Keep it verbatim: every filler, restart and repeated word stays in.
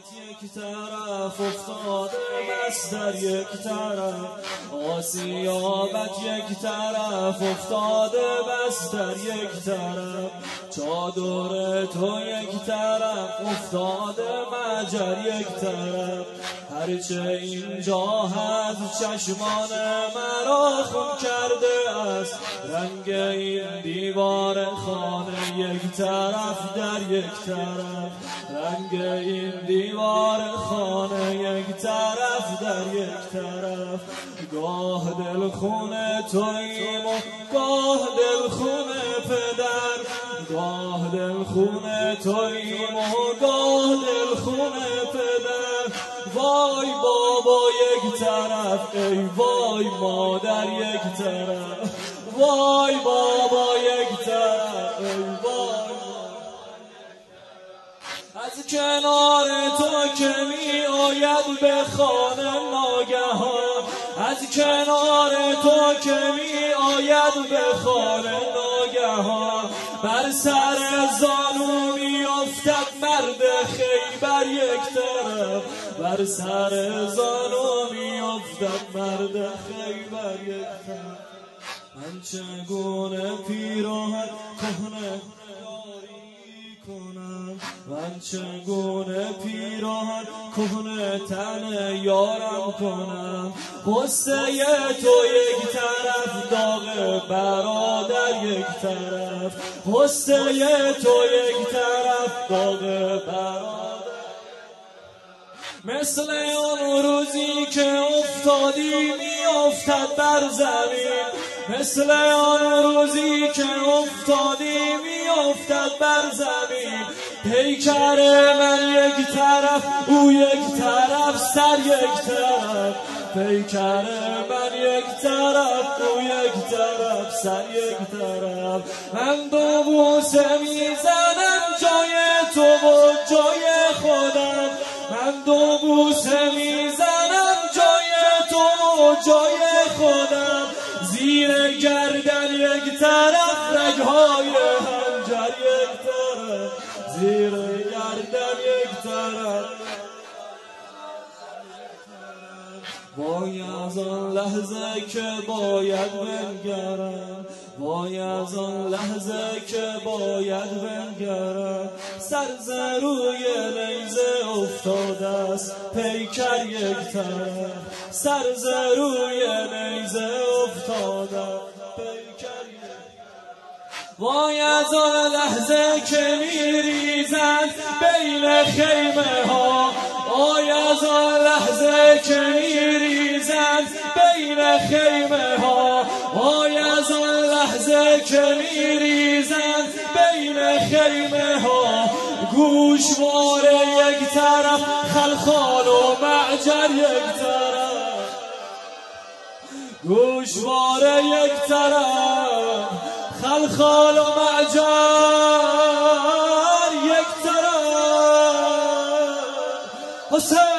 یک طرف افتاده بس در یک طرف، آسیابت یک طرف افتاده بس در یک طرف، چادر تو یک طرف افتاده مجر یک طرف. هرچه اینجا هست چشمان مرا خون کرده است، رنگ این دیوار خانه یک طرف در یک طرف، رنگ این دیوار خانه یک طرف در یک طرف. گاه دل خونه توییم و گاه دل خونه پدر، گاه دل خونه توییم و گاه دل خونه پدر. وای بابا یک طرف، ای وای مادر یک طرف، وای بابا یک طرف، ای وای. از کنار تو که می آید به خانه ناگهان، از کنار تو که می آید به خانه ناگهان، بر سر زانو می افتد مرد خیبر یک طرف، بر سر زانو می افتد مرد خیبر یک طرف. من چگونه پیراهن کهنه کنم، من چگونه پیراهن کهنه تن یارم کنم. غصه تو یک طرف، داغ برادر یک طرف، غصه تو یک طرف، داغ برادر. مثل آن روزی که افتادی می افتد بر زمین، مثل آن روزی که افتادی می افتد بر زمین. پیکر من یک طرف، او یک طرف، سر یک طرف، پیکر من یک طرف، او یک طرف، سر یک طرف. من دو بوسه میزنم جای تو و جای خودم، من دو بوسه میزنم جای تو و جای خودم. زیر گردن یک طرف، رگهای حنجر یک طرف، زیر گردن یک طرف. وای از آن لحظه که باید بنگرم، وای از آن لحظه که باید بنگرم. سر ز روی نیزه افتاده است پیکر یک طرف، سر ز روی نیزه افتاده پیکر یک طرف. وای از آن لحظه که میریزند بین خیمه ها، وای از آن لحظه که میریزند بین خیمه ها، وای از آن لحظه که میریزند بین خیمه ها. گوشوار یک طرف، خلخال و معجر یک طرف، گوشوار یک طرف، خلخال و معجر یک طرف. حسین